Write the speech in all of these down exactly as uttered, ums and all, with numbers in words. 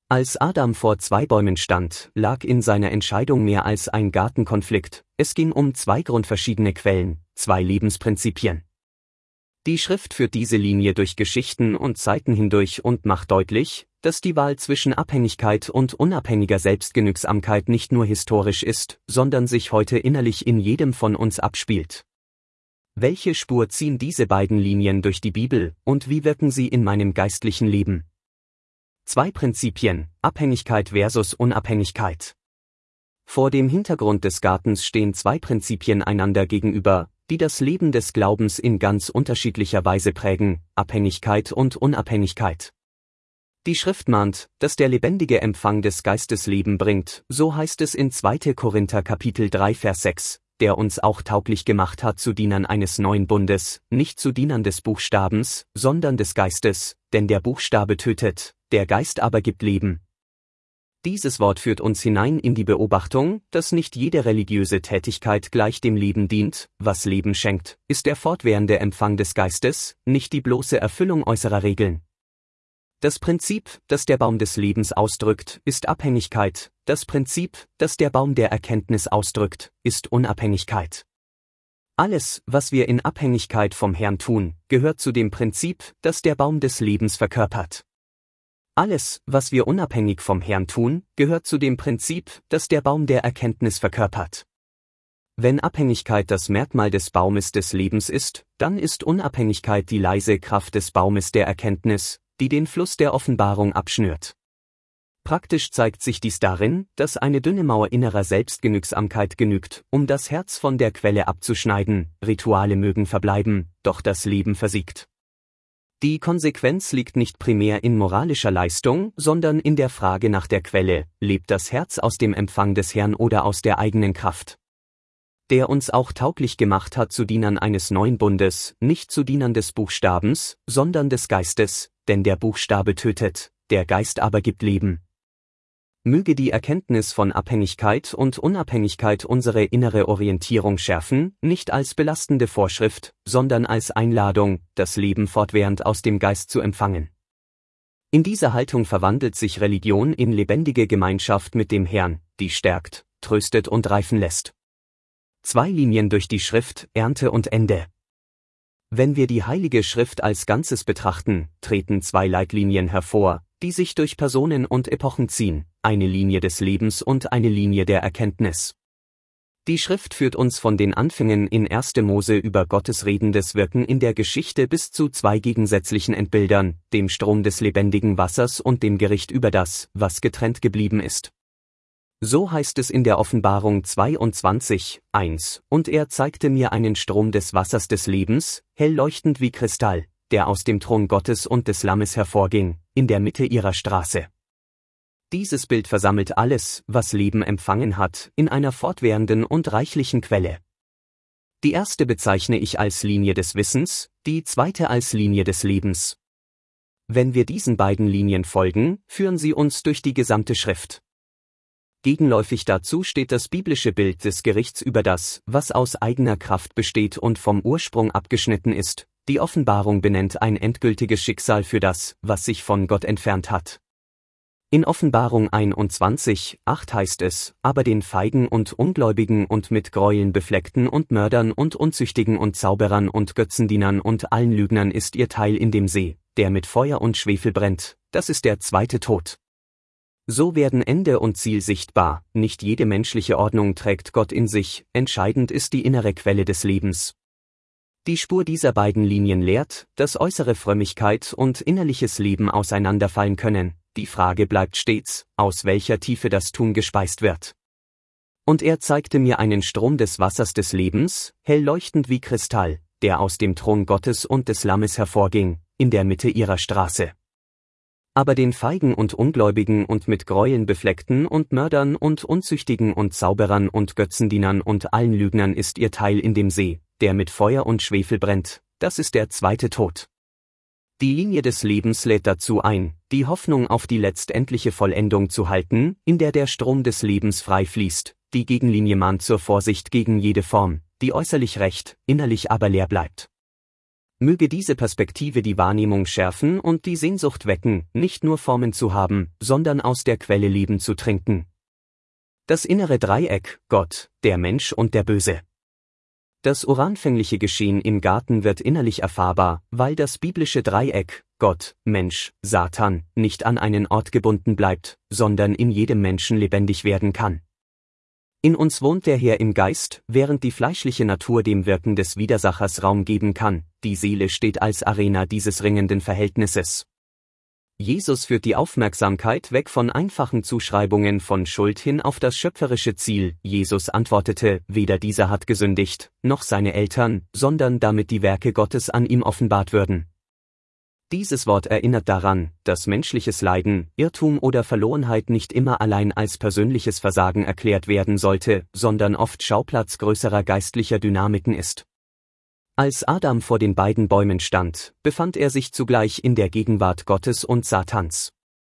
Als Adam vor zwei Bäumen stand, lag in seiner Entscheidung mehr als ein Gartenkonflikt, es ging um zwei grundverschiedene Quellen, zwei Lebensprinzipien. Die Schrift führt diese Linie durch Geschichten und Zeiten hindurch und macht deutlich, dass die Wahl zwischen Abhängigkeit und unabhängiger Selbstgenügsamkeit nicht nur historisch ist, sondern sich heute innerlich in jedem von uns abspielt. Welche Spur ziehen diese beiden Linien durch die Bibel, und wie wirken sie in meinem geistlichen Leben? Zwei Prinzipien, Abhängigkeit versus Unabhängigkeit. Vor dem Hintergrund des Gartens stehen zwei Prinzipien einander gegenüber, die das Leben des Glaubens in ganz unterschiedlicher Weise prägen, Abhängigkeit und Unabhängigkeit. Die Schrift mahnt, dass der lebendige Empfang des Geistes Leben bringt, so heißt es in zweiter Korinther Kapitel drei Vers sechs, der uns auch tauglich gemacht hat zu Dienern eines neuen Bundes, nicht zu Dienern des Buchstabens, sondern des Geistes, denn der Buchstabe tötet, der Geist aber gibt Leben. Dieses Wort führt uns hinein in die Beobachtung, dass nicht jede religiöse Tätigkeit gleich dem Leben dient, was Leben schenkt, ist der fortwährende Empfang des Geistes, nicht die bloße Erfüllung äußerer Regeln. Das Prinzip, das der Baum des Lebens ausdrückt, ist Abhängigkeit, das Prinzip, das der Baum der Erkenntnis ausdrückt, ist Unabhängigkeit. Alles, was wir in Abhängigkeit vom Herrn tun, gehört zu dem Prinzip, das der Baum des Lebens verkörpert. Alles, was wir unabhängig vom Herrn tun, gehört zu dem Prinzip, das der Baum der Erkenntnis verkörpert. Wenn Abhängigkeit das Merkmal des Baumes des Lebens ist, dann ist Unabhängigkeit die leise Kraft des Baumes der Erkenntnis, die den Fluss der Offenbarung abschnürt. Praktisch zeigt sich dies darin, dass eine dünne Mauer innerer Selbstgenügsamkeit genügt, um das Herz von der Quelle abzuschneiden, Rituale mögen verbleiben, doch das Leben versiegt. Die Konsequenz liegt nicht primär in moralischer Leistung, sondern in der Frage nach der Quelle, lebt das Herz aus dem Empfang des Herrn oder aus der eigenen Kraft? Der uns auch tauglich gemacht hat zu Dienern eines neuen Bundes, nicht zu Dienern des Buchstabens, sondern des Geistes, denn der Buchstabe tötet, der Geist aber gibt Leben. Möge die Erkenntnis von Abhängigkeit und Unabhängigkeit unsere innere Orientierung schärfen, nicht als belastende Vorschrift, sondern als Einladung, das Leben fortwährend aus dem Geist zu empfangen. In dieser Haltung verwandelt sich Religion in lebendige Gemeinschaft mit dem Herrn, die stärkt, tröstet und reifen lässt. Zwei Linien durch die Schrift, Ernte und Ende. Wenn wir die Heilige Schrift als Ganzes betrachten, treten zwei Leitlinien hervor, die sich durch Personen und Epochen ziehen, eine Linie des Lebens und eine Linie der Erkenntnis. Die Schrift führt uns von den Anfängen in erster Mose über Gottes redendes Wirken in der Geschichte bis zu zwei gegensätzlichen Endbildern, dem Strom des lebendigen Wassers und dem Gericht über das, was getrennt geblieben ist. So heißt es in der Offenbarung zweiundzwanzig, eins, und er zeigte mir einen Strom des Wassers des Lebens, hell leuchtend wie Kristall, der aus dem Thron Gottes und des Lammes hervorging, in der Mitte ihrer Straße. Dieses Bild versammelt alles, was Leben empfangen hat, in einer fortwährenden und reichlichen Quelle. Die erste bezeichne ich als Linie des Wissens, die zweite als Linie des Lebens. Wenn wir diesen beiden Linien folgen, führen sie uns durch die gesamte Schrift. Gegenläufig dazu steht das biblische Bild des Gerichts über das, was aus eigener Kraft besteht und vom Ursprung abgeschnitten ist. Die Offenbarung benennt ein endgültiges Schicksal für das, was sich von Gott entfernt hat. In Offenbarung einundzwanzig, acht heißt es, aber den Feigen und Ungläubigen und mit Gräueln befleckten und Mördern und Unzüchtigen und Zauberern und Götzendienern und allen Lügnern ist ihr Teil in dem See, der mit Feuer und Schwefel brennt, das ist der zweite Tod. So werden Ende und Ziel sichtbar, nicht jede menschliche Ordnung trägt Gott in sich, entscheidend ist die innere Quelle des Lebens. Die Spur dieser beiden Linien lehrt, dass äußere Frömmigkeit und innerliches Leben auseinanderfallen können, die Frage bleibt stets, aus welcher Tiefe das Tun gespeist wird. Und er zeigte mir einen Strom des Wassers des Lebens, hell leuchtend wie Kristall, der aus dem Thron Gottes und des Lammes hervorging, in der Mitte ihrer Straße. Aber den Feigen und Ungläubigen und mit Gräueln befleckten und Mördern und Unzüchtigen und Zauberern und Götzendienern und allen Lügnern ist ihr Teil in dem See, der mit Feuer und Schwefel brennt, das ist der zweite Tod. Die Linie des Lebens lädt dazu ein, die Hoffnung auf die letztendliche Vollendung zu halten, in der der Strom des Lebens frei fließt, die Gegenlinie mahnt zur Vorsicht gegen jede Form, die äußerlich recht, innerlich aber leer bleibt. Möge diese Perspektive die Wahrnehmung schärfen und die Sehnsucht wecken, nicht nur Formen zu haben, sondern aus der Quelle Leben zu trinken. Das innere Dreieck, Gott, der Mensch und der Böse. Das uranfängliche Geschehen im Garten wird innerlich erfahrbar, weil das biblische Dreieck, Gott, Mensch, Satan, nicht an einen Ort gebunden bleibt, sondern in jedem Menschen lebendig werden kann. In uns wohnt der Herr im Geist, während die fleischliche Natur dem Wirken des Widersachers Raum geben kann, die Seele steht als Arena dieses ringenden Verhältnisses. Jesus führt die Aufmerksamkeit weg von einfachen Zuschreibungen von Schuld hin auf das schöpferische Ziel. Jesus antwortete, weder dieser hat gesündigt, noch seine Eltern, sondern damit die Werke Gottes an ihm offenbart würden. Dieses Wort erinnert daran, dass menschliches Leiden, Irrtum oder Verlorenheit nicht immer allein als persönliches Versagen erklärt werden sollte, sondern oft Schauplatz größerer geistlicher Dynamiken ist. Als Adam vor den beiden Bäumen stand, befand er sich zugleich in der Gegenwart Gottes und Satans.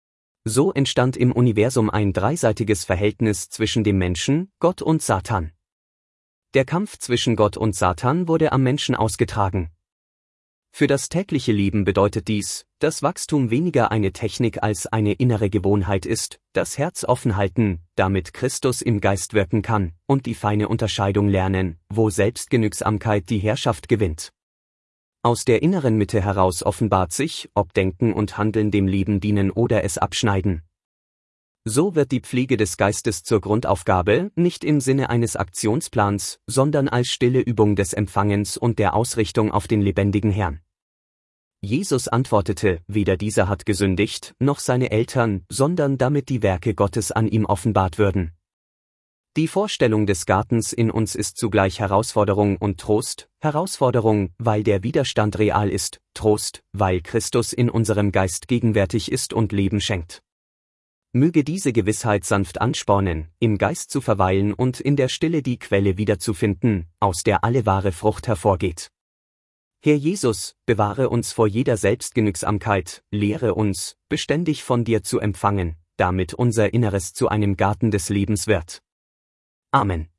So entstand im Universum ein dreiseitiges Verhältnis zwischen dem Menschen, Gott und Satan. Der Kampf zwischen Gott und Satan wurde am Menschen ausgetragen. Für das tägliche Leben bedeutet dies, dass Wachstum weniger eine Technik als eine innere Gewohnheit ist, das Herz offen halten, damit Christus im Geist wirken kann, und die feine Unterscheidung lernen, wo Selbstgenügsamkeit die Herrschaft gewinnt. Aus der inneren Mitte heraus offenbart sich, ob Denken und Handeln dem Leben dienen oder es abschneiden. So wird die Pflege des Geistes zur Grundaufgabe, nicht im Sinne eines Aktionsplans, sondern als stille Übung des Empfangens und der Ausrichtung auf den lebendigen Herrn. Jesus antwortete, weder dieser hat gesündigt, noch seine Eltern, sondern damit die Werke Gottes an ihm offenbart würden. Die Vorstellung des Gartens in uns ist zugleich Herausforderung und Trost, Herausforderung, weil der Widerstand real ist, Trost, weil Christus in unserem Geist gegenwärtig ist und Leben schenkt. Möge diese Gewissheit sanft anspornen, im Geist zu verweilen und in der Stille die Quelle wiederzufinden, aus der alle wahre Frucht hervorgeht. Herr Jesus, bewahre uns vor jeder Selbstgenügsamkeit, lehre uns, beständig von dir zu empfangen, damit unser Inneres zu einem Garten des Lebens wird. Amen.